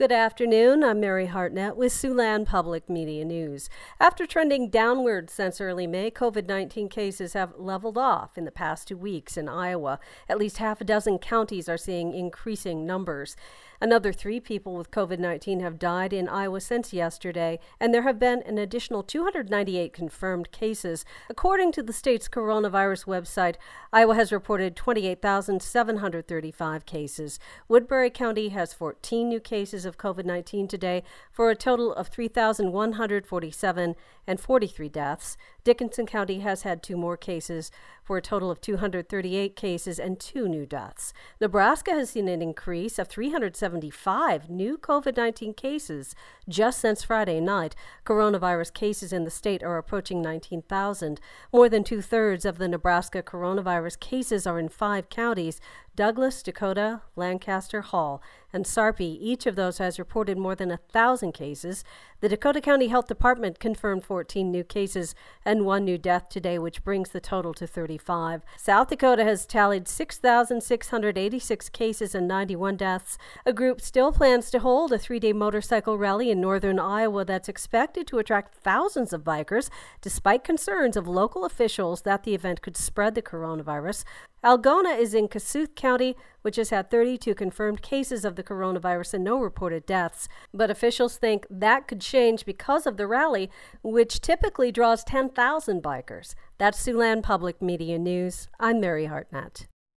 Good afternoon. I'm Mary Hartnett with Siouxland Public Media News. After trending downward since early May, COVID-19 cases have leveled off in the past 2 weeks in Iowa. At least half a dozen counties are seeing increasing numbers. Another 3 people with COVID-19 have died in Iowa since yesterday, and there have been an additional 298 confirmed cases. According to the state's coronavirus website, Iowa has reported 28,735 cases. Woodbury County has 14 new cases of COVID-19 today for a total of 3,147 and 43 deaths. Dickinson County has had 2 more cases for a total of 238 cases and 2 new deaths. Nebraska has seen an increase of 375 new COVID-19 cases just since Friday night. Coronavirus cases in the state are approaching 19,000. More than 2/3 of the Nebraska coronavirus cases are in 5 counties: Douglas, Dakota, Lancaster, Hall, and Sarpy. Each of those has reported more than 1,000 cases. The Dakota County Health Department confirmed 14 new cases and 1 new death today, which brings the total to 35. South Dakota has tallied 6,686 cases and 91 deaths. A group still plans to hold a 3-day motorcycle rally in northern Iowa that's expected to attract thousands of bikers, despite concerns of local officials that the event could spread the coronavirus. Algona is in Kossuth County, which has had 32 confirmed cases of the coronavirus and no reported deaths. But officials think that could change because of the rally, which typically draws 10,000 bikers. That's Siouxland Public Media News. I'm Mary Hartnett.